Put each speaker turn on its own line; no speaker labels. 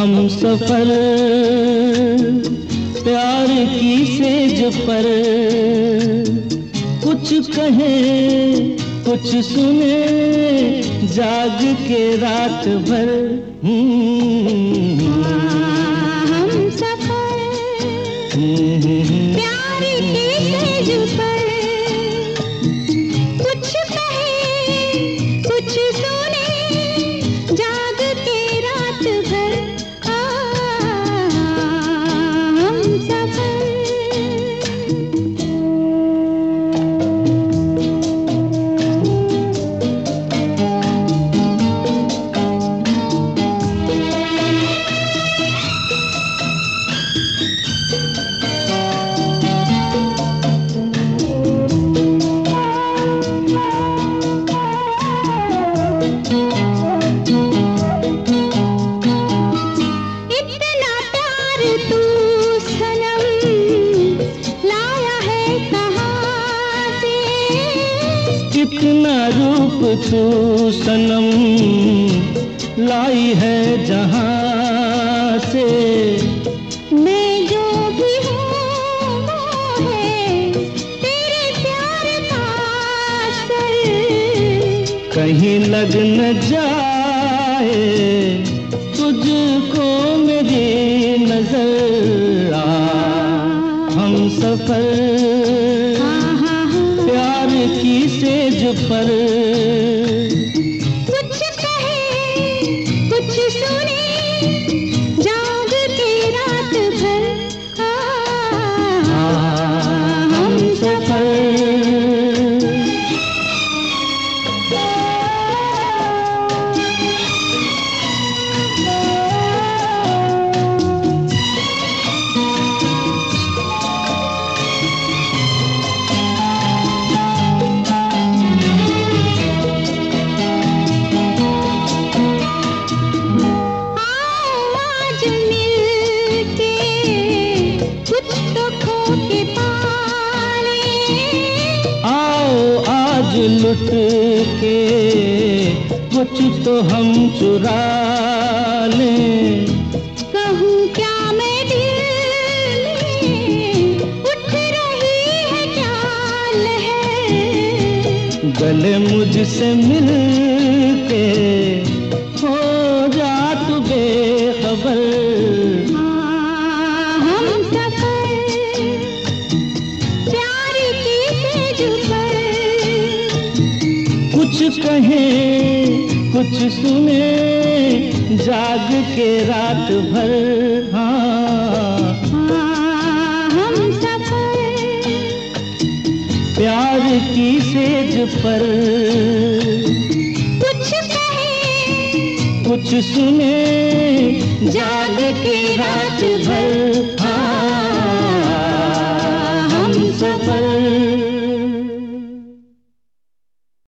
हम सफर प्यार की सेज पर, कुछ कहे कुछ सुने जाग के रात भर।
हम सफर प्यार की सेज पर, कुछ कहे कुछ सुने जाग के रात भर। हम सफर
कितना रूप तू सनम लाई है जहां से।
मैं जो भी हूँ वो है तेरे प्यार का असर।
कहीं लग न जाए तुझको मेरी नजर। हम सफर प्यार की सेज पर,
कुछ कहे कुछ सुने जाग के रात भर।
हम सफर लुट के कुछ तो हम चुरा लें।
कहूँ क्या मैं दिल में उठ रही है क्या लहर।
गले मुझसे मिल के हो जा तू बेखबर।
हम सफर प्यार की सेज पर,
कुछ कहे कुछ सुने जाग के रात भर।
हम सफर
प्यार की सेज पर,
कुछ कहे
कुछ सुने जाग के रात भर। हम सफर